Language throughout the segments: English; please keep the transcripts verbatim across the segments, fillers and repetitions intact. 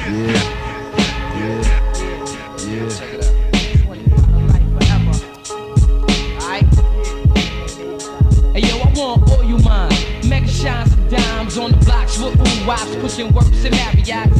yeah. Check it out. Hey yo, I want all you mine. Mega shines and dimes on the blocks with ooh wops, pushing works and Marriott's.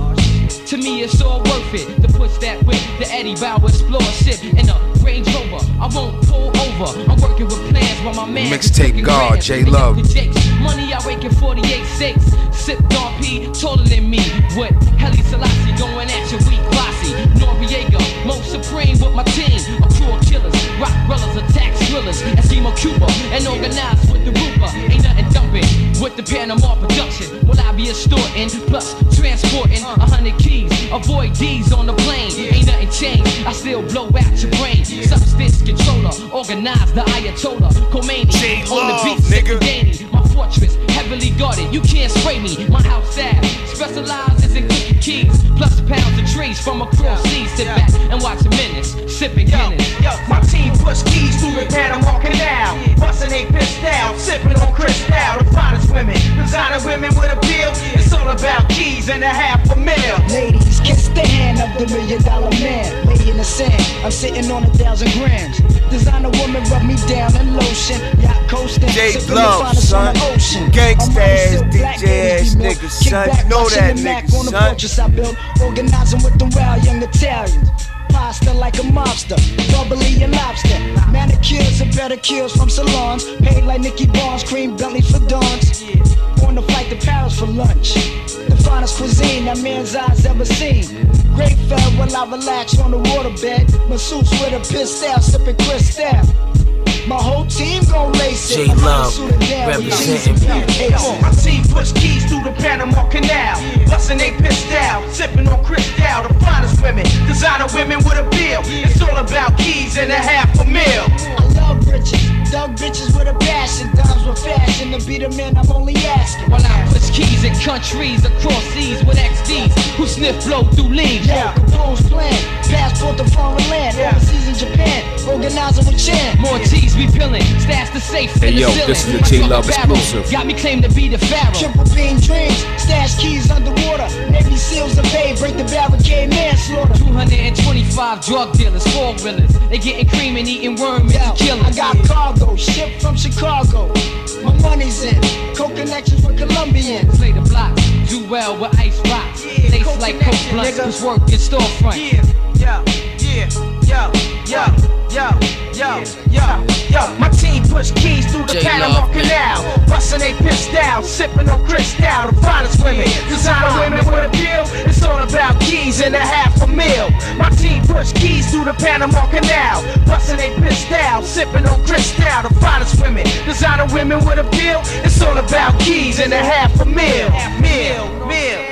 To me, it's all worth it to push that whip. The Eddie Bauer explore shit in a Range Rover. I won't pull over. I'm working with plans while my man Mixtape God, J Love. Money I rake in forty-eight six. Sip Don P, taller than me. With Heli Selassie going at your weak posse. Noriega, most supreme with my team. A crew of killers, rock rullers, attack thrillers. Eskimo Cuba and organized with the Ruger. Ain't nothing dumping with the Panama production. Will I be extorting plus transporting a hundred keys? Avoid D's on the plane. Ain't nothing changed. I still blow out your brain. Substance controller, organize the Ayatollah. Khomeini on the beat, nigga. My fortress, heavily guarded. You can't spray me. My house staff specializes in cooking keys. Plus pounds of trees from across seas. Sit back and watch a menace. Sipping Guinness. Yo, my team push keys through the Panama Canal. Bustin' they pissed out, sipping on Cristal. The finest women, designer women with appeal. It's all about keys and a half a mil. Ladies, kiss the hand of the million dollar man. Lay in the sand, I'm sitting on a thousand grams. Designer woman rub me down in lotion. Yacht coasting, J Love, son. Gangsta ass, D J ass niggas, son. You know that nigga, son. I built, organizing with the wild young Italians. Pasta like a mobster, bubbly and lobster. Manicures and pedicures from salons. Paid like Nicky Barnes, cream Bentley for dawns. On the flight to Paris for lunch. The finest cuisine that man's eyes ever seen. Great fell while I relax on the waterbed. Masseuse with a pistol, sipping Cristal. My whole team gon' lace it. J Love representing. My team push keys through the Panama Canal. Bustin' they pissed out, sipping on Cristal. The finest women, designer women with a bill. It's all about keys and a half a mil. I love bitches, dug bitches with a passion. Dimes with fashion, to be the man I'm only asking. While I push keys in countries across seas with X Ds who sniff blow through leaves. Yeah, Capone's plan, passport to foreign land. Overseas in Japan, organizing with Chan. More T's we pillin', stash the safe Hey in yo, the this is ceiling. the J Love exclusive. Got me claim to be the pharaoh. Triple beam dreams, stash keys underwater. Navy SEALs evade, break the barricade, manslaughter. two hundred twenty-five drug dealers, four wheelers. They getting cream and eating worm and killers. I got cargo, shipped from Chicago. My money's in, co-connections with Colombians. Play the blocks, do well with ice rocks. Lace like coke blunts, who's work in storefront. Yeah, yeah, yeah, yo, yo, yo, yo, yo, yo. My team push keys through the J Panama Love, Canal. Bustin' they pissed out, sipping on Cristal. The finest women, designer women with a bill. It's all about keys and a half a mil. My team push keys through the Panama Canal. Bustin' they pissed out, sipping on Cristal. The finest women, designer women with a bill. It's all about keys and a half a mil. Mil, mil.